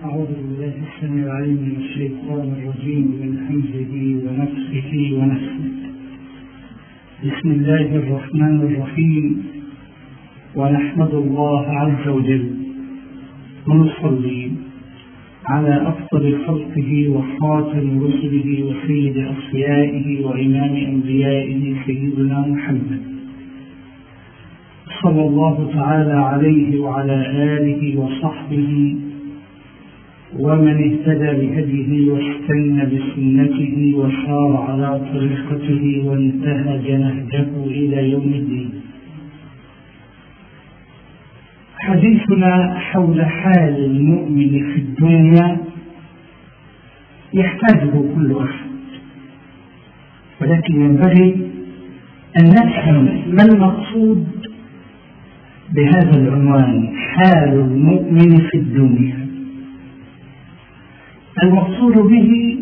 أعوذ بالله السميع العليم من الشيطان الرجيم من همزه ونفخه ونفخه. بسم الله الرحمن الرحيم. ونحمد الله عز وجل ونصلي على أفضل خلقه وخاتم رسله وسيد أصفيائه وإمام أنبيائه سيدنا محمد صلى الله تعالى عليه وعلى آله وصحبه ومن اهتدى بهديه واستنى بسنته وسار على طريقته وانتهج نهجه إلى يوم الدين. حديثنا حول حال المؤمن في الدنيا يحتاجه كل أحد، ولكن ينبغي أن نفهم ما المقصود بهذا العنوان، حال المؤمن في الدنيا. المقصود به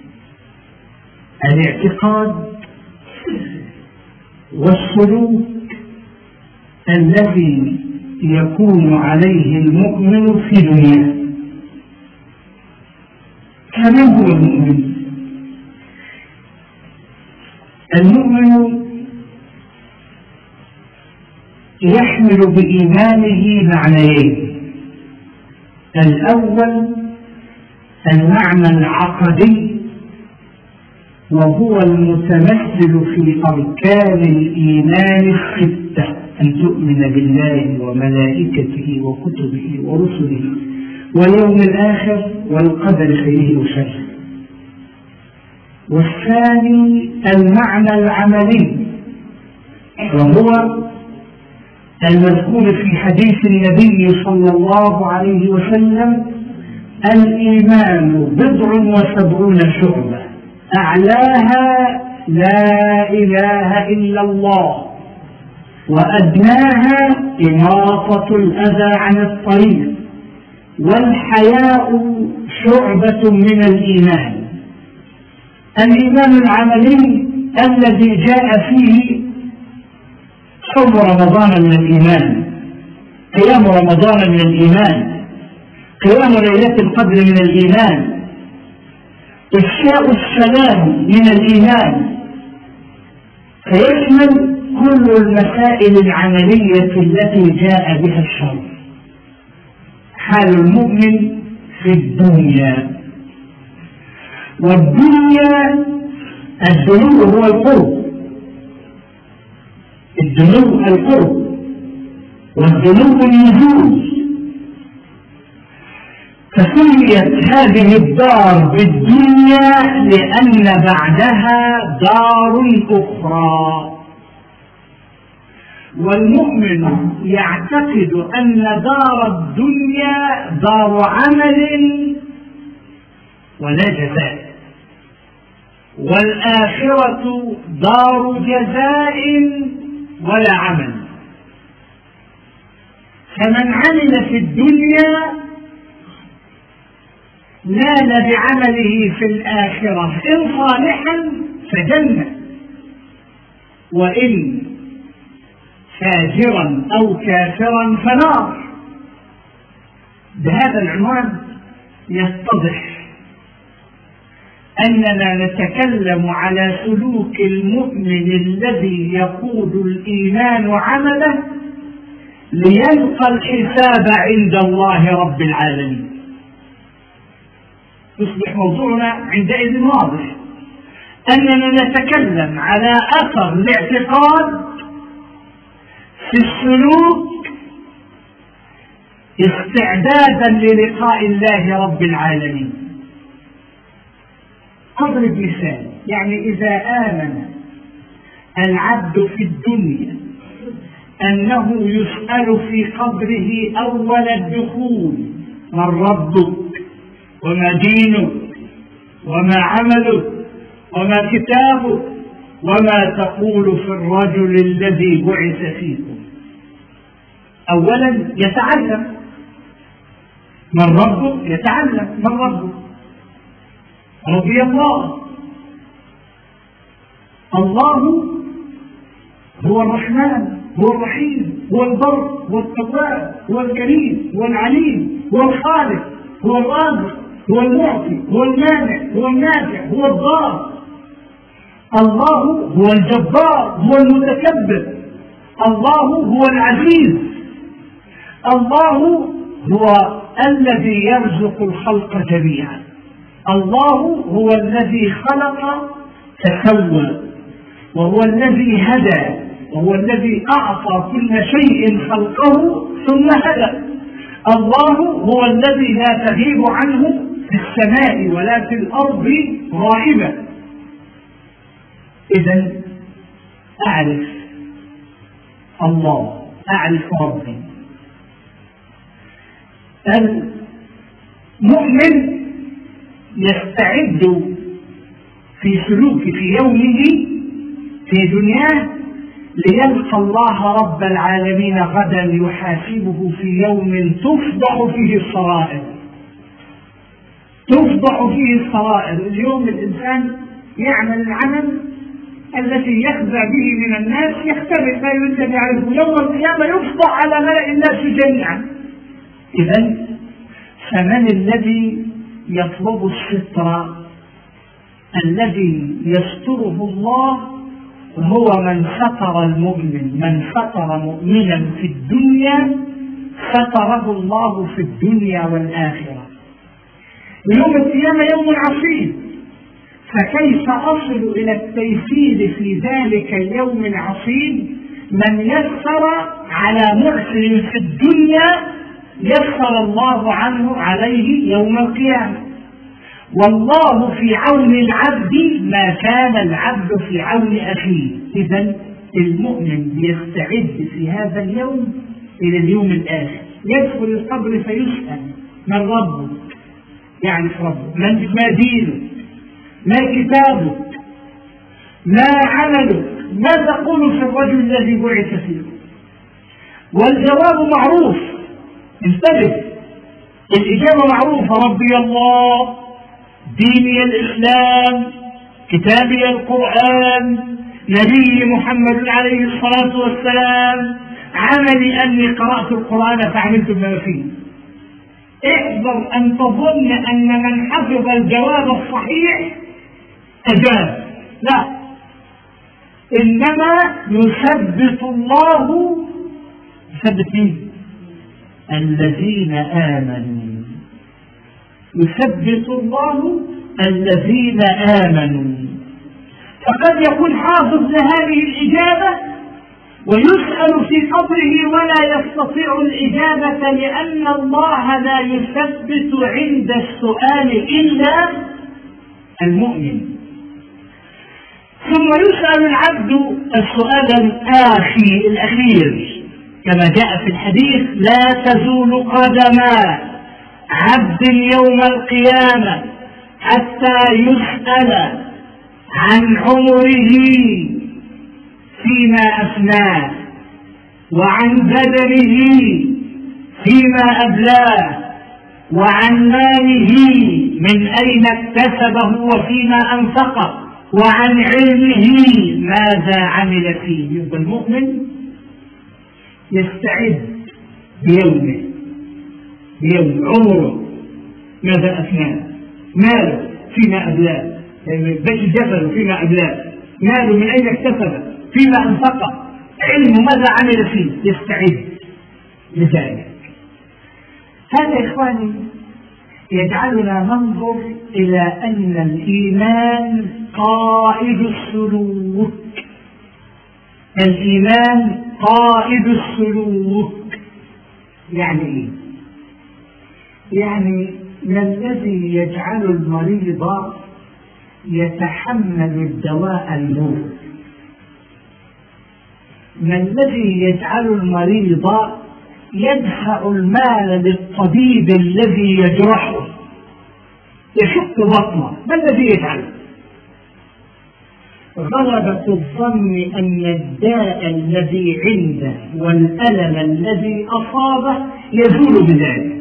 الاعتقاد والسلوك الذي يكون عليه المؤمن في دنياه. فمن هو المؤمن؟ المؤمن يحمل بإيمانه معنيين: الأول المعنى العقدي، وهو المتمثل في أركان الإيمان الستة: أن تؤمن بالله وملائكته وكتبه ورسله واليوم الآخر والقدر خيره وشره. والثاني المعنى العملي، وهو المذكور في حديث النبي صلى الله عليه وسلم: الإيمان 70 شعبة أعلاها لا إله إلا الله، وأدناها إماطة الأذى عن الطريق، والحياء شعبة من الإيمان. الإيمان العملي الذي جاء فيه صوم رمضان من الإيمان، قيام رمضان من الإيمان، قيام ليلة القدر من الإيمان، إفشاء السلام من الإيمان، فيشمل كل المسائل العملية التي جاء بها الشرع. حال المؤمن في الدنيا. والدنيا الدنو هو القرب، الدنو القرب، والدنو النزول. فسميت هذه الدار بالدنيا لأن بعدها دار أخرى. والمؤمن يعتقد أن دار الدنيا دار عمل ولا جزاء، والآخرة دار جزاء ولا عمل. فمن عمل في الدنيا نال بعمله في الآخرة، إن صالحا فجنة، وإن فاجرا أو كافرا فنار. بهذا العنوان يتضح أننا نتكلم على سلوك المؤمن الذي يقود الإيمان عمله ليلقى الحساب عند الله رب العالمين. يصبح موضوعنا عندئذ واضح، أننا نتكلم على أثر الاعتقاد في السلوك استعدادا للقاء الله رب العالمين. أضرب مثال: يعني إذا آمن العبد في الدنيا أنه يسأل في قبره أول الدخول: من ربك وما دينك وما عملك وما كتابك وما تقول في الرجل الذي بعث فيكم. أولا يتعلم من ربك، يتعلم من ربك. رضي الله، الله هو الرحمن، هو الرحيم، هو البر، هو التواب، هو الكريم، هو العليم، هو الخالق، هو الرازق، هو المعطي، هو المانع، هو النافع، هو الضار. الله هو الجبار، هو المتكبر. الله هو العزيز. الله هو الذي يرزق الخلق جميعا. الله هو الذي خلق فسوى، وهو الذي هدى، وهو الذي أعطى كل شيء خلقه ثم هدى. الله هو الذي لا تغيب عنه في السماء ولا في الأرض غائبة. إذن أعرف الله، أعرف ربي. المؤمن يستعد في سلوك في يومه في دنياه ليلقى الله رب العالمين غدا يحاسبه في يوم تفضح فيه السرائر. تفضح فيه السرائر. اليوم الإنسان يعمل العمل الذي يخدع به من الناس، يختبئ ما يريد أن يعرفه، يوم القيامة يفضح على ملأ الناس جميعا. إذن فمن الذي يطلب الستر؟ الذي يستره الله هو من ستر المؤمن. من ستر مؤمنا في الدنيا ستره الله في الدنيا والآخرة. يوم القيامة يوم عصيب، فكيف أصل إلى التيسير في ذلك اليوم العصيب؟ من يسر على محسن في الدنيا يسر الله عنه عليه يوم القيامة. والله في عون العبد ما كان العبد في عون أخيه. إذن المؤمن يستعد في هذا اليوم إلى اليوم الآخر. يدخل القبر فيسأل من ربك، يعرف ربك، ما دينك، ما كتابك، ما عملك، ما تقول في الرجل الذي بعث فيكم؟ والجواب معروف. انتبه، الإجابة معروفة: ربي الله، ديني الإسلام، كتابي القرآن، نبي محمد عليه الصلاة والسلام، عملي أني قرأت القرآن فعملت ما فيه. احذر أن تظن أن من حفظ الجواب الصحيح أجاب، لا، إنما يثبت الله. يثبت مين؟ الذين آمنوا. يثبت الله الذين آمنوا. فقد يكون حافظ لهذه الإجابة ويسأل في قبره ولا يستطيع الإجابة، لأن الله لا يثبت عند السؤال إلا المؤمن. ثم يسأل العبد السؤال الأخير كما جاء في الحديث: لا تزول قدما عبد يوم القيامة حتى يسأل عن عمره فيما أفناه، وعن بدنه فيما أبلاه، وعن ماله من أين اكتسبه وفيما أنفقه، وعن علمه ماذا عمل فيه. يبقى المؤمن يستعد بيومه، بيوم عمره ماذا أفناه، ماله فيما أبلاه، بيت جبله فيما أبلاه، ماله من أين اكتسبه فيما أنفقه، علمه ماذا عمل فيه، يستعد لذلك. هذا إخواني يجعلنا ننظر إلى أن الإيمان قائد السلوك. الإيمان قائد السلوك. يعني إيه؟ يعني ما الذي يجعل المريض يتحمل الدواء المر؟ ما الذي يجعل المريض يدفع المال للطبيب الذي يجرحه يشق بطنه؟ ما الذي يجعله؟ غلبة الظن أن الداء الذي عنده والألم الذي أصابه يزول بذلك،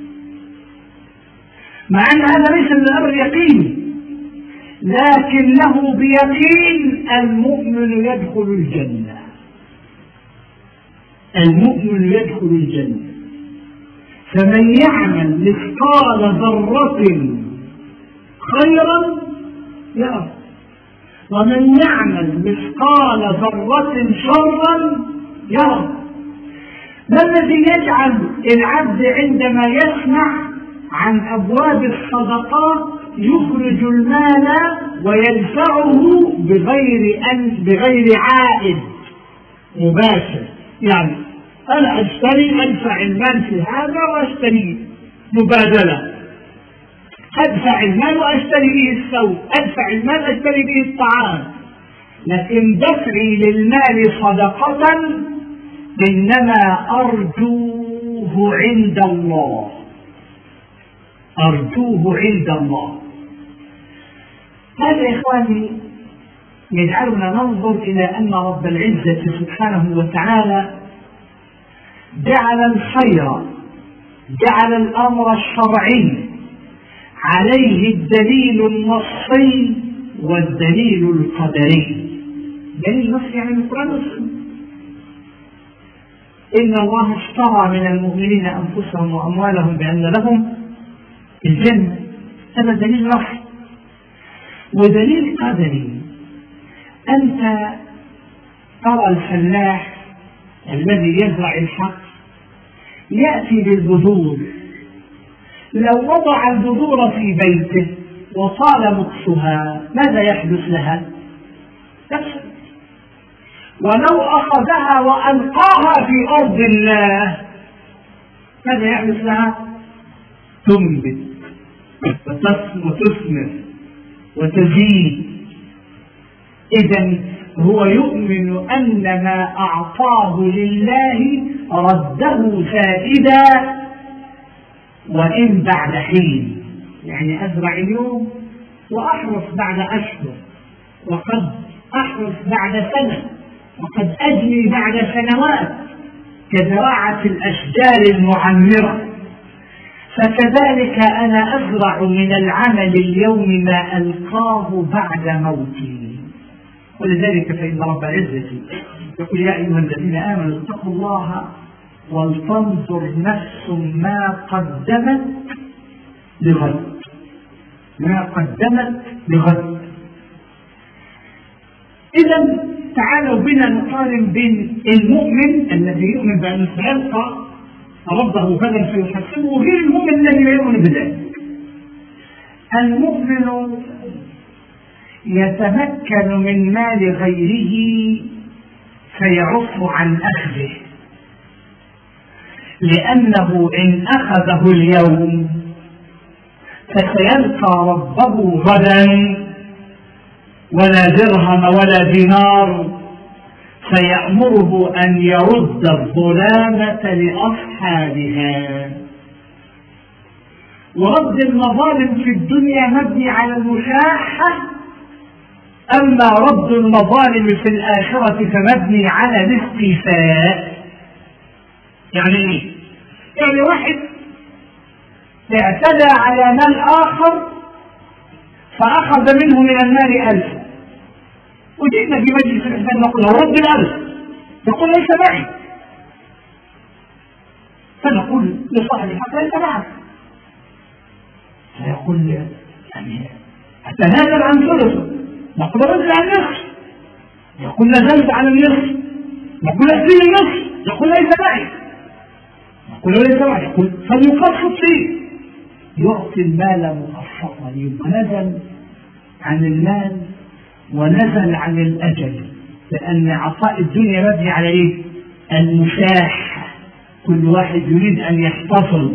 مع أن هذا ليس من الأمر يقيني، لكنه بيقين المؤمن يدخل الجنة. المؤمن يدخل الجنة. فمن يعمل مثقال ذرة خيرا يرى، ومن يعمل مثقال ذرة شرا يرى. ما الذي يجعل العبد عندما يسمع عن أبواب الصدقات يخرج المال ويدفعه بغير عائد مباشر؟ يعني أنا أدفع المال في هذا وأشتري مبادلة، أدفع المال وأشتري به الثوب، أدفع المال أشتري به الطعام، لكن دفعي للمال صدقة إنما أرجوه عند الله، أرجوه عند الله. هذا يا إخواني يجعلنا ننظر إلى أن رب العزة سبحانه وتعالى جعل الخير، جعل الأمر الشرعي عليه الدليل النصي والدليل القدري. دليل النصي يعني القرآن والسنة. إن الله اشترى من المؤمنين أنفسهم وأموالهم بأن لهم الجنة، هذا دليل نصي. ودليل قدري، أنت ترى الفلاح الذي يزرع الحق يأتي بالبذور، لو وضع البذور في بيته وطال مكسها ماذا يحدث لها؟ تفسد. ولو أخذها وألقاها في أرض الله ماذا يحدث لها؟ تنبت وتثمر وتزيد. إذن هو يؤمن أن ما أعطاه لله رده فائدة وإن بعد حين. يعني أزرع اليوم وأحرص بعد أشهر، وقد أحرص بعد سنة، وقد أجني بعد سنوات كزراعة الأشجار المعمرة. فكذلك أنا أزرع من العمل اليوم ما ألقاه بعد موتي. ولذلك فإن رب العزة يقول يا أيها الذين آمنوا اتقوا الله ولتنظر نفس ما قدمت لغد، ما قدمت لغد. إذا تعالوا بنا نقارن بين المؤمن الذي يؤمن بأن سيلقى ربه غدا فيحاسبه وغير المؤمن الذي لا يؤمن بذلك. المؤمن يتمكن من مال غيره فيعف عن أخذه، لأنه إن أخذه اليوم فسيلقى ربه غدا ولا درهم ولا دينار، فيأمره أن يرد الظلامة لأصحابها. ورد المظالم في الدنيا مبني على المشاحة، أما رد المظالم في الآخرة فمبني على الاستيفاء. يعني إيه؟ يعني واحد اعتدى على مال آخر فأخذ منه من المال 1000، وجئنا في مجلس الإسلام نقول رد 1000، يقول ليس معي، فنقول لصاحب الحق ليس معك، فيقول يعني أتنازل عن ثلثه، نقول رد عن نصف، يقول نزلت عن النصف، نقول أسلم النصف، يقول ليس معي، نقول ليس معي، يقول فليقسط فيه، يعطي المال مقسطا. يبقى نزل عن المال ونزل عن الأجل، لأن عطاء الدنيا مبني على إيه؟ المشاحة، كل واحد يريد أن يحتفظ.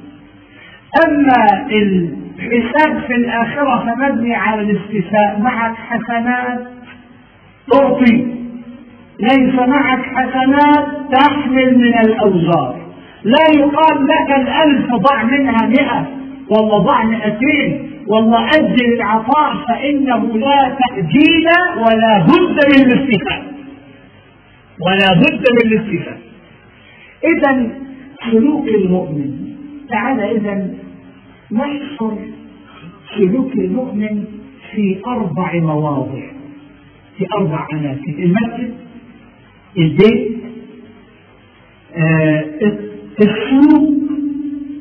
أما الحساب في الآخرة فمبني على الاستيفاء. معك حسنات تعطي، ليس معك حسنات تحمل من الأوزار. لا يقال لك 1000 ضع منها 100 والله ضع 200 والله أجل العطاء، فإنه لا تأجيل ولا بد من الاستيفاء، ولا بد من الاستيفاء. إذن سلوك المؤمن، تعالى إذن نحصر سلوك المؤمن في 4 مواضع، في 4 أماكن: المسجد، البيت، السوق،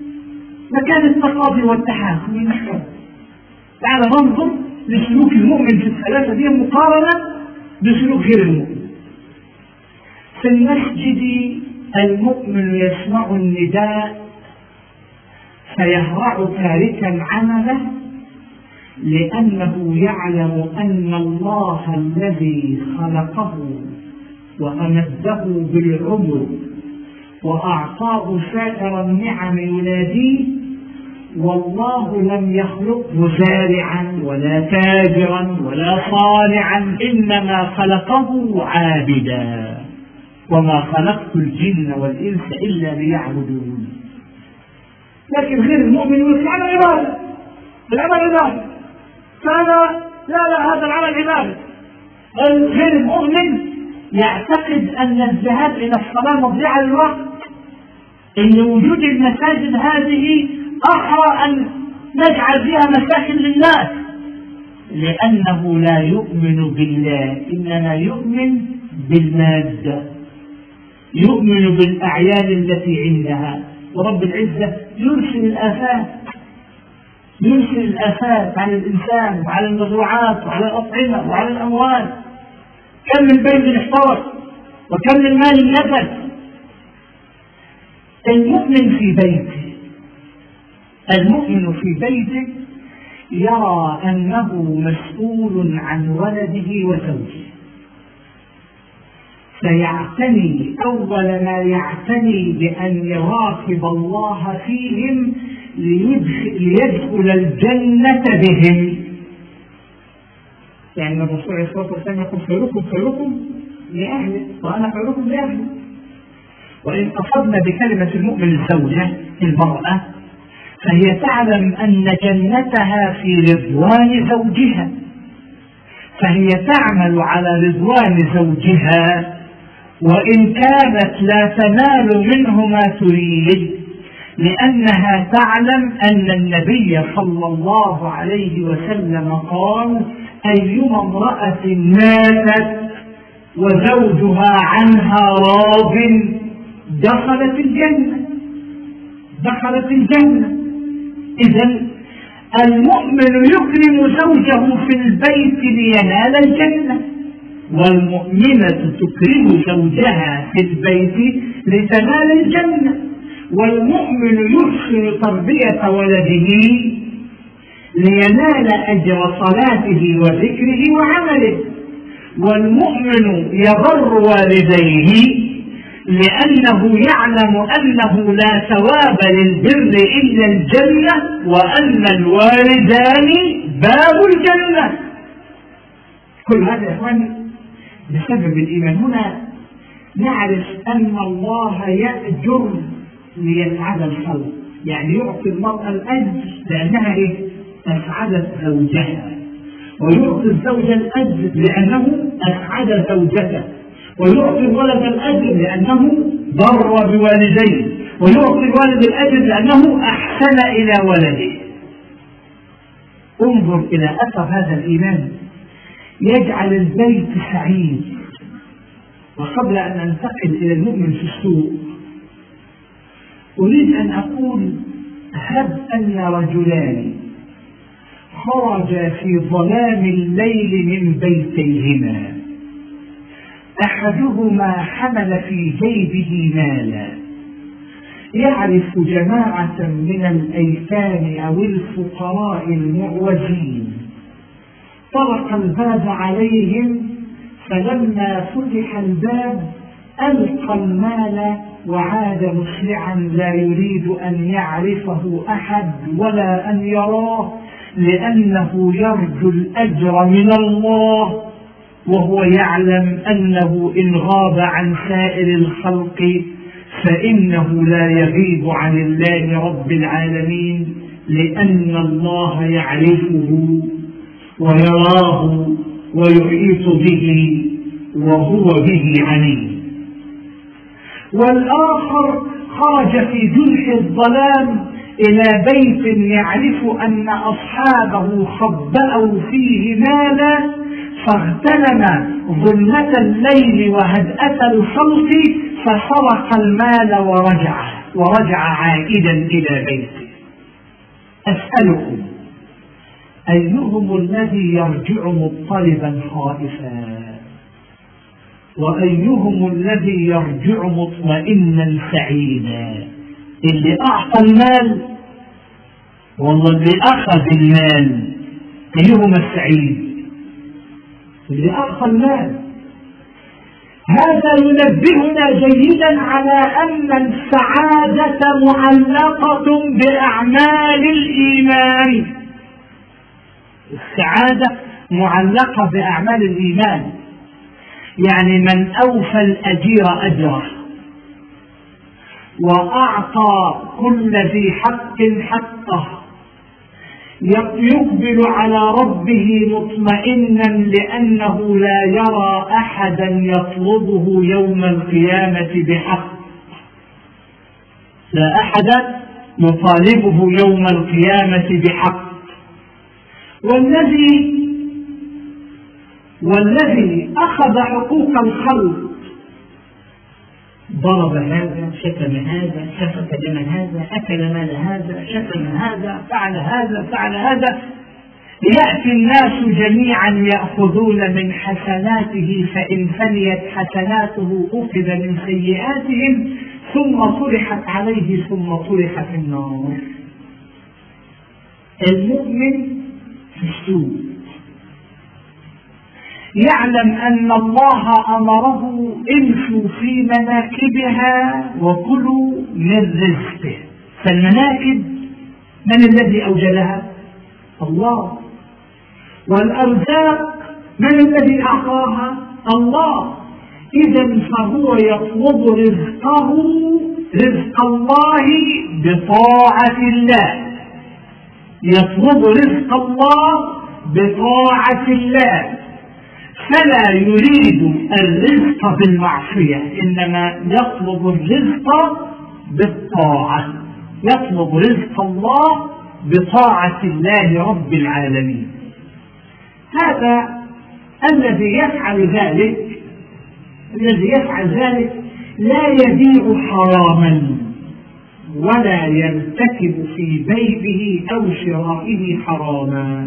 مكان التقاضي والتحاكم والنحو. تعال ننظر لسلوك المؤمن في الثلاثة دي مقارنة بسلوك غير المؤمن. في المسجد المؤمن يسمع النداء فيهرع تاركا عمله لأنه يعلم أن الله الذي خلقه وأمده بالعمر وأعطاه سائر النعم يناديه، والله لم يخلقه زارعا ولا تاجرا ولا صانعا، إنما خلقه عابدا، وما خلقت الجن والإنس إلا ليعبدون. لكن غير المؤمن يقول العمل عبادة، العمل عبادة، فأنا لا هذا العمل عبادة. غير المؤمن يعتقد أن الذهاب إلى الصلاة مضيعة للوقت، إن وجود المساجد هذه أحرى أن نجعل فيها مساكن للناس، لأنه لا يؤمن بالله، إنما يؤمن بالمادة، يؤمن بالأعيان التي عندها. ورب العزة يرسل الآفات على الإنسان وعلى المزروعات وعلى الأطعمة وعلى الأموال. كم من بيت احترق وكم من مال نفد. المؤمن في بيته يرى أنه مسؤول عن ولده وزوجه، فيعتني أول ما يعتني بأن يراقب الله فيهم ليدخل الجنة بهم. يعني الرسول عليه الصلاة والسلام يقول خيركم لأهله وأنا خيركم لأهله. وإن قصدنا بكلمة المؤمن الزوجة المرأة، فهي تعلم أن جنتها في رضوان زوجها، فهي تعمل على رضوان زوجها وإن كانت لا تنال منه ما تريد، لأنها تعلم أن النبي صلى الله عليه وسلم قال: أيما امرأة ماتت وزوجها عنها راض دخلت الجنة. إذن المؤمن يكرم زوجه في البيت لينال الجنة، والمؤمنة تكرم زوجها في البيت لتنال الجنة. والمؤمن يحسن تربية ولده لينال أجر صلاته وذكره وعمله. والمؤمن يبر والديه لأنه يعلم أنه لا ثواب للبر إلا الجنة، وأن الوالدان باب الجنة. كل هذا يا إخواني بسبب الإيمان. هنا نعرف أن الله يأجر ليسعد الخلق، يعني يعطي المرأة الأجر لأنها أسعدت زوجها، ويعطي الزوج الأجر لأنه أسعد زوجته، ويعطي الولد الأجر لأنه بر بوالديه، ويعطي الوالد الأجر لأنه أحسن إلى ولده. انظر إلى أثر هذا الإيمان، يجعل البيت سعيد. وقبل أن أنتقل إلى المؤمن في السوق، أريد أن أقول: هب أن رجلان خرجا في ظلام الليل من بيتيهما، أحدهما حمل في جيبه مالا يعرف جماعة من الأيتام أو الفقراء المعوزين، طرق الباب عليهم، فلما فتح الباب ألقى المال وعاد مسرعا لا يريد أن يعرفه أحد ولا أن يراه، لأنه يرجو الأجر من الله، وهو يعلم أنه إن غاب عن سائر الخلق فإنه لا يغيب عن الله رب العالمين، لأن الله يعرفه ويراه ويحيط به وهو به عليم. والآخر خرج في جنح الظلام إلى بيت يعرف أن أصحابه خبأوا فيه مالا، فاغتنم ظلمة الليل وهدأة الخلق فسرق المال ورجع عائدا إلى بيته. أسألكم أيهم الذي يرجع مضطربا خائفا وأيهم الذي يرجع مطمئنا سعيدا؟ اللي أعطى المال والله اللي أخذ المال؟ أيهما السعيد؟ اللي أعطى المال. هذا ينبهنا جيدا على أن السعادة معلقة بأعمال الإيمان. السعادة معلقة بأعمال الإيمان، يعني من أوفى الأجير أجره وأعطى كل ذي حق حقه يقبل على ربه مطمئنا لأنه لا يرى أحدا يطلبه يوم القيامة بحق، لا أحد يطالبه يوم القيامة بحق. والذي أخذ حقوق الخلق، ضرب هذا، شتم هذا، سفك دم هذا، أكل مال هذا، شتم هذا، فعل هذا، فعل هذا، يأتي الناس جميعا يأخذون من حسناته، فإن فنيت حسناته أخذ من سيئاتهم ثم طرحت عليه ثم طرح في النار. المؤمن في السوء يعلم أن الله أمره امشوا في مناكبها وكلوا من رزقه. فالمناكب من الذي أوجدها؟ الله. والأرزاق من الذي أعطاها؟ الله. إذا فهو يطلب رزقه، رزق الله بطاعة الله، يطلب رزق الله بطاعة الله، فلا يريد الرزق بالمعصية، إنما يطلب الرزق بالطاعة، يطلب رزق الله بطاعة الله رب العالمين. هذا الذي يفعل ذلك لا يبيع حراما ولا يرتكب في بيعه أو شرائه حراما.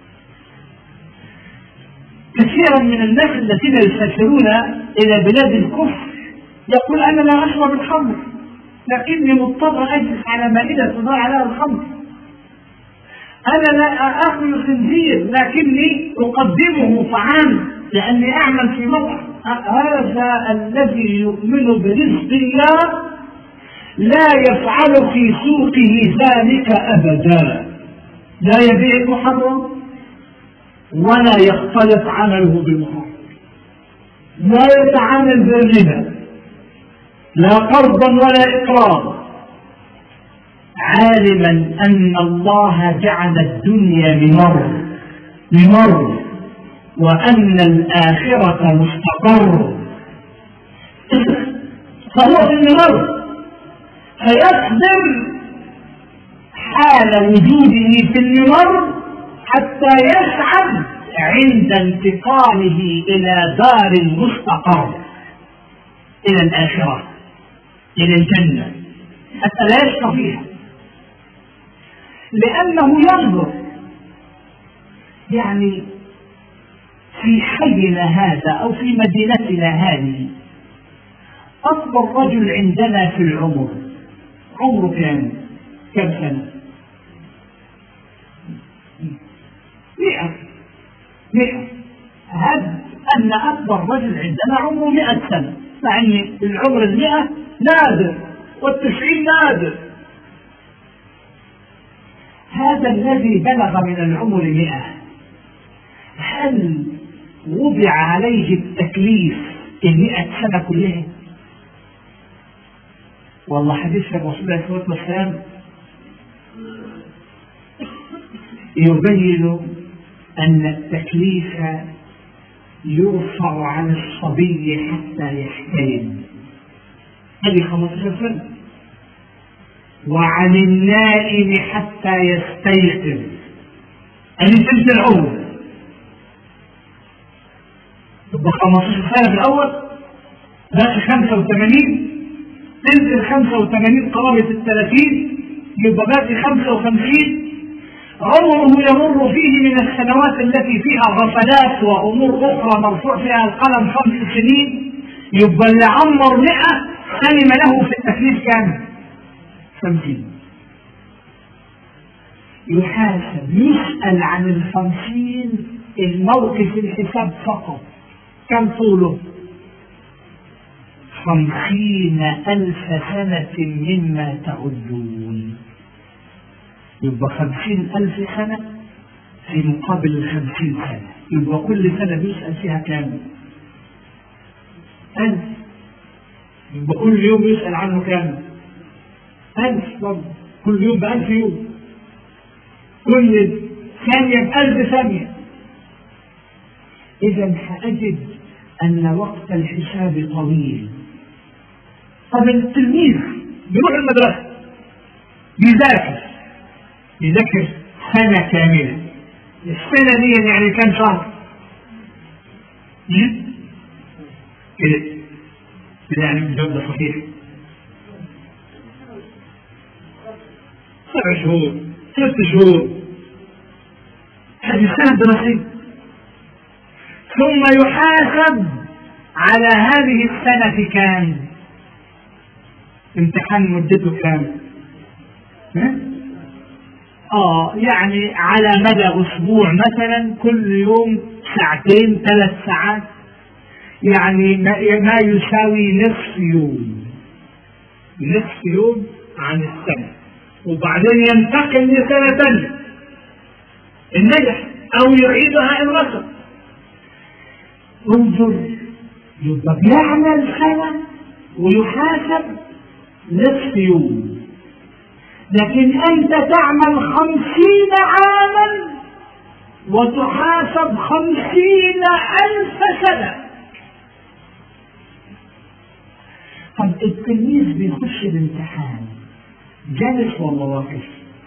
كثيرا من الناس الذين يسافرون إلى بلاد الكفر يقول أنا لا أشرب الخمر لكني مضطر أجلس على مائدة تضاع عليها الخمر، أنا لا أكل الخنزير لكني أقدمه طعام لأني أعمل في مطعم. هذا الذي يؤمن برزق الله لا يفعل في سوقه ذلك أبدا، لا يبيع محرم ولا يختلط عمله بالمحرم، لا يتعامل بالربا، لا قرضا ولا إقراضا، عالما أن الله جعل الدنيا ممر وأن الآخرة مستقر، فهو في الممر فيصبر حال وجوده في الممر حتى يسعد عند انتقاله إلى دار المستقر، إلى الآخرة، إلى الجنة، حتى لا يشقى فيها، لأنه ينظر يعني في حينا هذا أو في مدينتنا هذه أكبر رجل عندنا في العمر عمره كم سنة؟ 100. هذا أن أكبر رجل عندنا عمره 100 سنة، مع أن العمر 100 نادر وال90 نادر. هذا الذي بلغ من العمر 100 هل وضع عليه التكليف 100 سنة كلها؟ والله حديث الرسول عليه الصلاة والسلام يبين أن التكليف يرفع عن الصبي حتى يحتلم، هذه 15 سنة، وعن النائم حتى يستيقظ، هذه ثلث العمر. يبقى 15 سنة في الأول، باقي 85، ثلث ال 85 قرابة ال 30، يبقى باقي 55، عمره يمر فيه من السنوات التي فيها غفلات وأمور أخرى مرفوع فيها القلم 5 سنين، يبقى اللي عمر 100 سلم له في التكليف كام؟ 50. يحاسب يسأل عن 50 الموقف الحساب فقط. كم طوله؟ 50,000 سنة مما تعدون. يبقى 50,000 سنة في مقابل 50 سنة، يبقى كل سنة بيسأل فيها كام؟ 1000. يبقى كل يوم يسأل عنه كام؟ 1000 برضه، كل يوم ب1000 يوم، كل ثانية ب1000 ثانية. إذا سأجد أن وقت الحساب طويل. طب التلميذ بيروح المدرسة بيذاكر سنة كاملة، السنة دي يعني كم شهر؟ كده يعني بجودة صحيح 7 شهور 6 شهور، هذه السنة الدراسية. ثم يحاسب على هذه السنة كام؟ امتحان مدته كام؟ يعني على مدى أسبوع مثلا، كل يوم 2 3 ساعات، يعني ما يساوي نصف يوم عن السنة، وبعدين ينتقل لسنة ثانية إن نجح أو يعيدها إن رسب. انظر، يبقى بيعمل سنة ويحاسب نصف يوم، لكن أنت تعمل 50 عاما وتحاسب 50,000 سنة. طب التلميذ بيخش الامتحان جالس ولا واقف؟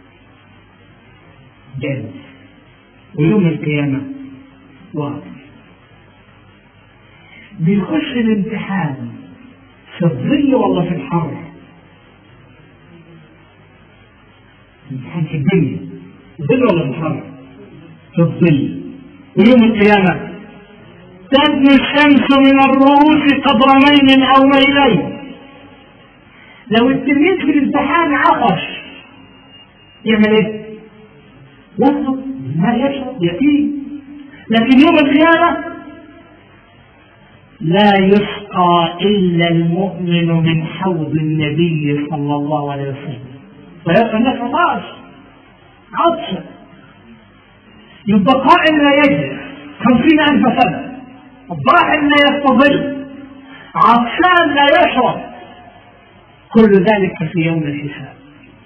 جالس، ويوم القيامة واقف. بيخش الامتحان في الظل ولا في الحر؟ الامتحان في الدنيا الظل ولا في الحر؟ في الظل. ويوم القيامة تدنو الشمس من الرؤوس قدر ميل أو ميلين. لو التلميذ في الامتحان عطش يعمل ايه؟ يشرب ما يشرب يقين. لكن يوم القيامة لا يسقى إلا المؤمن من حوض النبي صلى الله عليه وسلم، فيبقى الناس عطشة. يبقى قائم لا يجلس 50,000 سنة، الضاحل لا يستظل، عطشان لا يشرب، كل ذلك في يوم الحساب.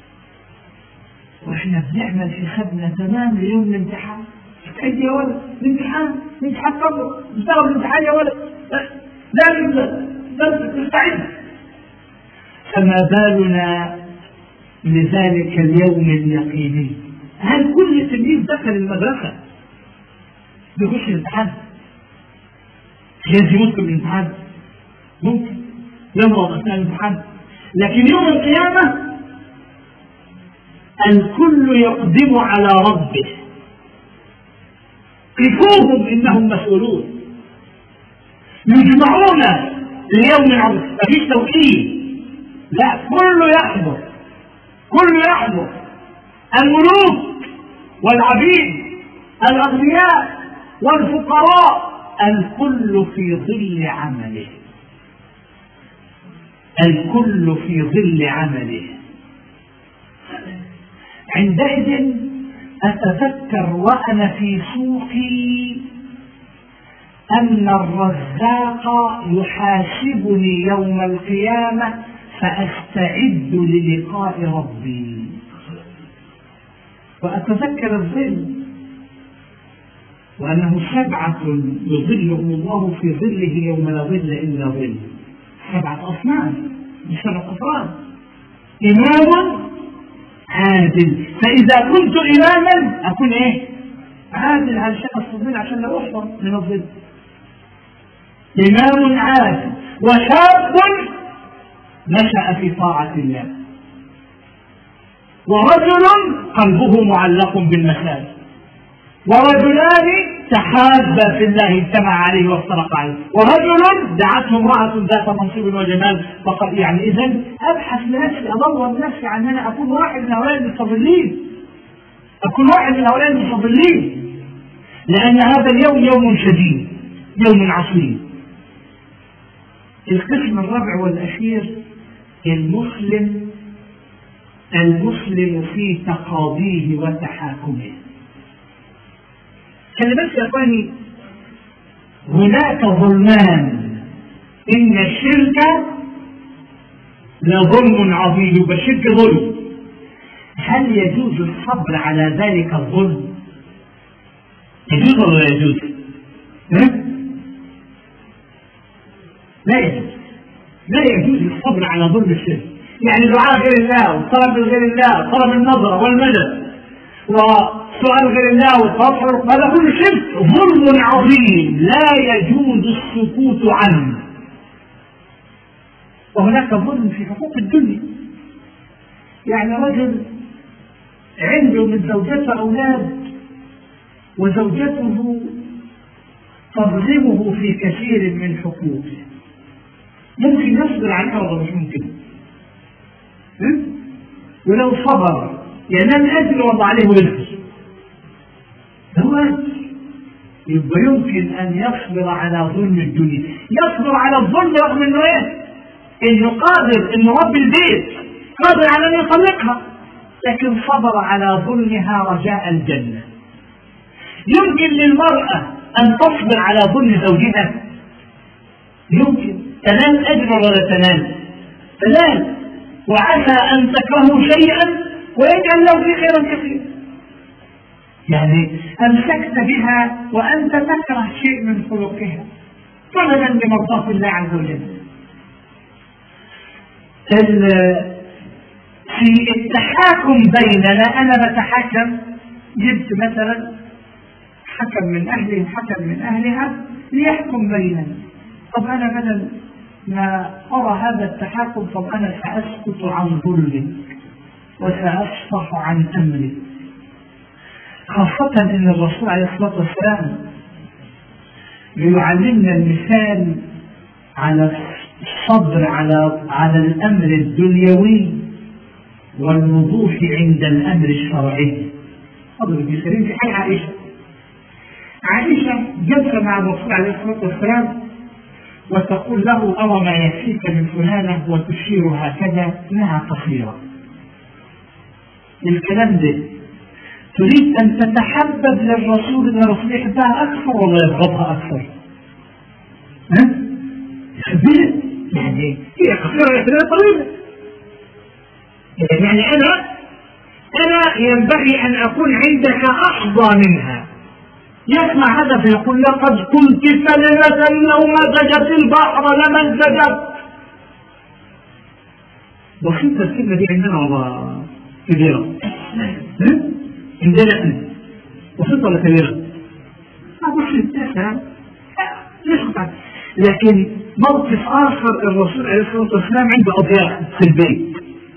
واحنا بنعمل حسابنا تمام ليوم الامتحان. استعد يا ولد، الامتحان قبله، اشتغل الامتحان يا ولد، لا تستعد. فما بالنا لذلك اليوم اليقيني؟ هل كل تلميذ دخل المدرسة بيخش الامتحان؟ يجي ممكن الامتحان، ممكن يمرض أثناء الامتحان، لكن يوم القيامة الكل يقدم على ربه. قفوهم إنهم مسؤولون، يجمعون ليوم عظيم، مفيش توكيل، لا كله يحضر، الملوك والعبيد، الأغنياء والفقراء، الكل في ظل عمله. عندئذ أتذكر وأنا في سوقي أن الرزاق يحاسبني يوم القيامة فأستعد للقاء ربي. وأتذكر الظل، وأنه 7 يظلهم الله في ظله يوم لا ظل إلا ظل. 7 أصناف مش 7 أفراد. إمام عادل، فإذا كنت إماما أكون إيه؟ عادل علشان الظل، عشان لا أحفظ من الظل. إمام عادل، وشاب نشأ في طاعة الله، ورجل قلبه معلق بالمساجد، ورجلان تحابا في الله اجتمع عليه وافترق عليه، ورجل دعته امرأة ذات منصب وجمال فقد يعني إذن أبحث لنفسي، أدور لنفسي عن أنا أكون واحد من هؤلاء المستضلين، أكون واحد من هؤلاء المستضلين، لأن هذا اليوم يوم شديد، يوم عصيب. القسم الرابع والأخير المسلم في تقاضيه وتحاكمه. خلي بالك يا اخواني، هناك ظلمان، ان الشرك لظلم عظيم، والشرك ظلم. هل يجوز الصبر على ذلك الظلم؟ يجوز ولا لا يجوز؟ لا يجوز الصبر على ظلم الشرك. يعني دعاء غير الله والطلب غير الله، طلب النظر والمدد وسؤال غير الله والتوحد، هذا كل شرك ظلم عظيم لا يجوز السكوت عنه. وهناك ظلم في حقوق الدنيا، يعني رجل عنده من زوجته أولاد وزوجته تظلمه في كثير من حقوقه، ممكن يصبر عنها ولا مش ممكن؟ ولو صبر ينال أجر وضع عليه وزر، هو يبقى يمكن أن يصبر على ظلم الدنيا، يصبر على الظلم رغم إنه إنه قادر، إنه رب البيت قادر على أن يطلقها، لكن صبر على ظلمها رجاء الجنة. يمكن للمرأة أن تصبر على ظلم زوجها، يمكن تنال أجر ولا تنال؟ تنال. وعسى أن تكرهوا شيئا ويجعل له في خيرا كثيرا. يعني أمسكت بها وأنت تكره شيء من خلقها طلبا لمرضاة الله عز وجل. في التحاكم بيننا، أنا بتحاكم، جبت مثلا حكم من أهلي وحكم من أهلها ليحكم بيننا، طب أنا بدل ما أرى هذا التحاكم، طب أنا سأسكت عن ظلمك وسأصفح عن أمرك. خاصة أن الرسول عليه الصلاة والسلام يعلمنا المثال على الصبر على الأمر الدنيوي والوضوح عند الأمر الشرعي. صبر بسرين في حال عائشة جلسة مع الرسول عليه الصلاة والسلام وتقول له أرى ما يكفيك من فلانة وتشير هكذا إنها قصيرة. الكلام ده تريد أن تتحبب للرسول أن الرسول يحبها أكثر ولا يبغضها أكثر؟ يحبها يعني هي قصيرة يحبها طويلة. يعني أنا ينبغي أن أكون عندك أحظى منها. يسمع هذا فيقول لقد كنت كلمة لو مزجت البحر لمزجت. بسيطة الكلمة دي عندنا والله كبيرة. عندنا أنا بسيطة ولا كبيرة؟ بسيطة. لكن موقف آخر، الرسول عليه الصلاة والسلام عنده أضياف في البيت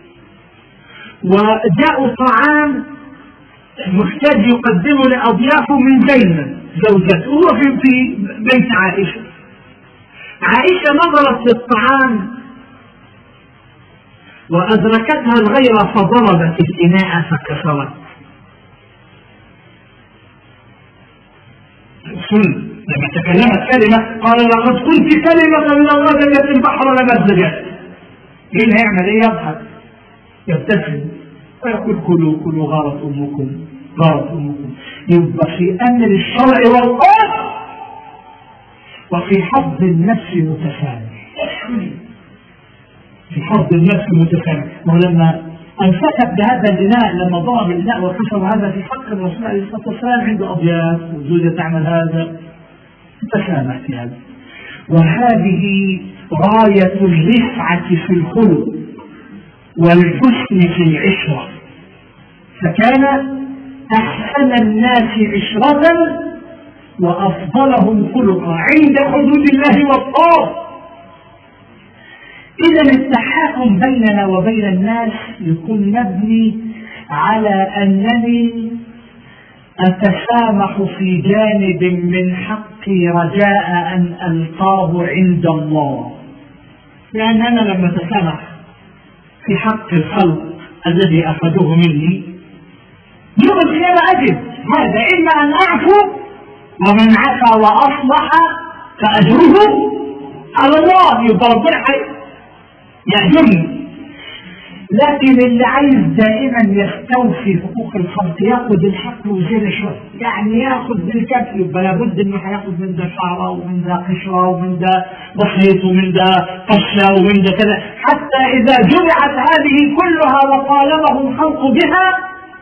وجاءوا طعام محتاج يقدمه لأضيافه من زينب زوجته، هو في بيت عائشة. عائشة نظرت للطعام وأدركتها الغيرة فضربت الإناء فكسرت. لما تكلمت كلمة قال لقد قلت كلمة لو مزجت البحر لمزجت. هنا يعمل ايه؟ يضحك يبتسم ويقول كلوا غارت أمكم غارت أمكم. يبقى في أمر الشرع والقرآن وفي حظ النفس متسامح. في حظ النفس متسامح. ولما أنفكت بهذا الإناء، لما ضرب الإناء وكسر هذا في حق الرسول عليه الصلاة والسلام عنده أضياف وزوجة تعمل هذا، تسامح في هذا. وهذه غاية الرفعة في الخلق والحسن في العشرة. فكان أحسن الناس عشرة وأفضلهم خلقا عند حدود الله والطاعة. إذا التحاكم بيننا وبين الناس يكون مبني على أنني أتسامح في جانب من حقي رجاء أن ألقاه عند الله، لأن أنا لما أتسامح في حق الخلق الذي أخذوه مني يوم القيامة أجد هذا، إما أن أعفو، ومن عفا وأصلح فأجره على الله، يبقى ربنا يأجرني. لكن اللي عايز دائما يستوفي حقوق الخلق ياخذ الحق وزيادة شوية، يعني ياخذ بالكف، يبقى لابد انه هياخذ من ده شعره ومن ده قشره ومن ده بسيط ومن ده قشه ومن ده كذا، حتى اذا جمعت هذه كلها وطالبه الخلق بها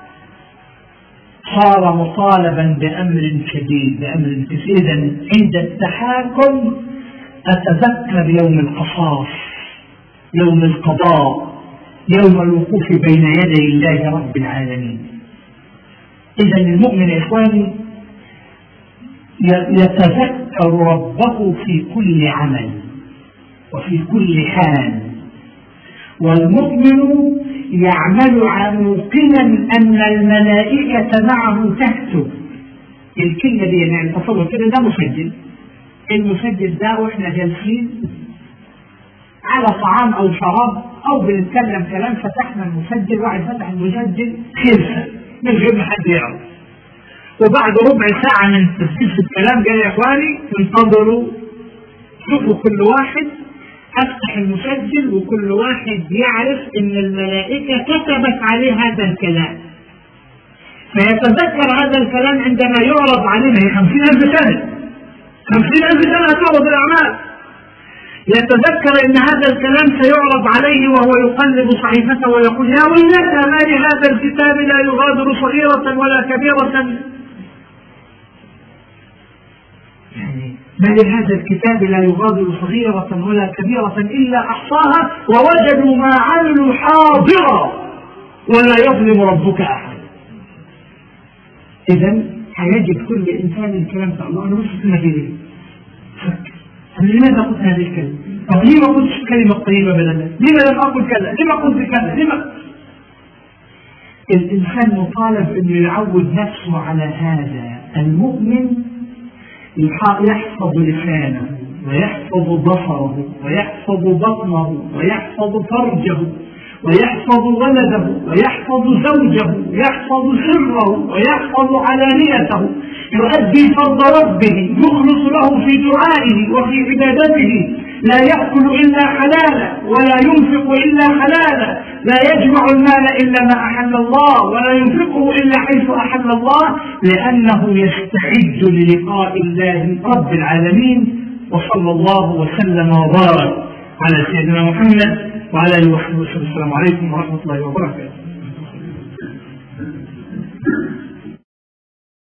صار مطالبا بامر شديد، بامر كثير. اذا عند التحاكم اتذكر يوم القصاص، يوم القضاء، يوم الوقوف بين يدي الله رب العالمين. إذا المؤمن يا إخواني يتذكر ربه في كل عمل وفي كل حال، والمؤمن يعمل موقنا أن الملائكة معه تكتب. الكلمة دي يعني تصور كده، ده مسجل، المسجل ده واحنا جالسين على طعام او شراب او بنتكلم كلام، فتحنا المسجل، واحد فتح المسجل خلصة من غير ما حد يعرف، وبعد ربع ساعة من تسجيل الكلام جاي يا اخواني انتظروا شوفوا كل واحد، افتح المسجل وكل واحد يعرف ان الملائكة كتبت عليه هذا الكلام، فيتذكر هذا الكلام عندما يعرض عليه. 50,000 سنة 50,000 سنة تعرض الأعمال، يتذكر ان هذا الكلام سيعرض عليه وهو يقلب صحيفته ويقول يا ويلتى ما لهذا الكتاب لا يغادر صغيرة ولا كبيرة، يعني ما لهذا الكتاب لا يغادر صغيرة ولا كبيرة إلا أحصاها ووجدوا ما عملوا حاضرا ولا يظلم ربك أحد. إذا هيجد كل إنسان الكلام ده. الله، أنا مش ليه لماذا قلت هذه الكلمة؟ طب ليه ما قلتش كلمة طيبة بدلا؟ لما لم أقل كذا؟ لما قلت كذا؟ لما؟ الإنسان مطالب أنه يعود نفسه على هذا. المؤمن يحفظ لسانه ويحفظ بصره ويحفظ بطنه ويحفظ فرجه ويحفظ ولده ويحفظ زوجه ويحفظ سره ويحفظ علانيته، يؤدي فرض ربه، يخلص له في دعائه وفي عبادته، لا يأكل إلا حلالا ولا ينفق إلا حلالا، لا يجمع المال إلا ما أحل الله ولا ينفقه إلا حيث أحل الله، لأنه يستعد للقاء الله رب العالمين. وصلى الله وسلم وبارك على سيدنا محمد وعلى آله وصحبه وسلم. السلام عليكم ورحمة الله وبركاته.